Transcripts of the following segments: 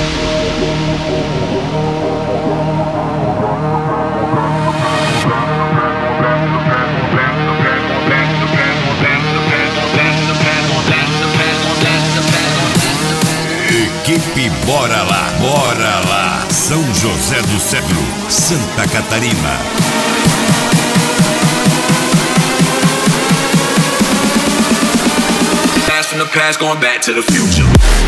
Equipe Bora Lá, Bora Lá, São José do Cedro, Santa Catarina. Blast from the past, going back to the future.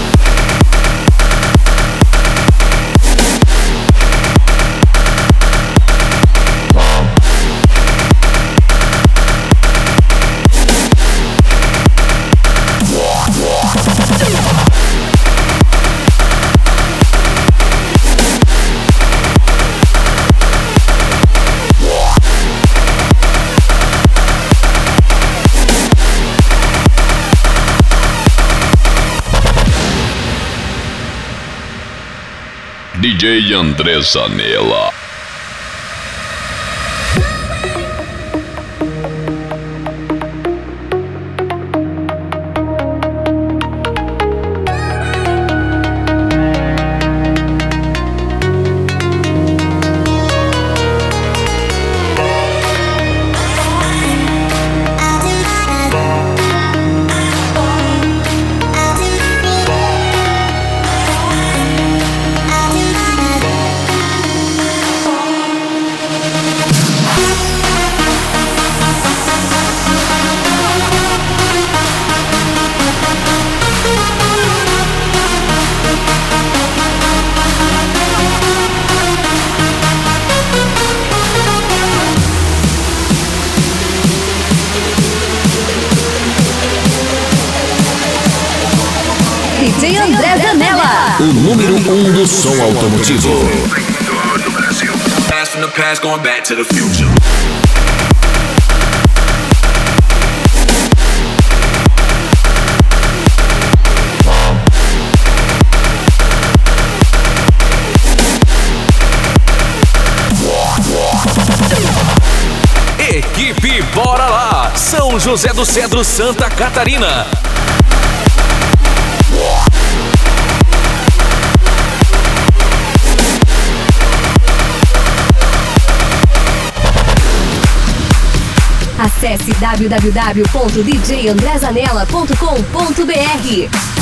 DJ André Zanella. DJ André Zanella, o número 1 do som automotivo. Blast from the past, going back to the future. Equipe Bora Lá, São José do Cedro, Santa Catarina. Acesse www.djandrezanella.com.br.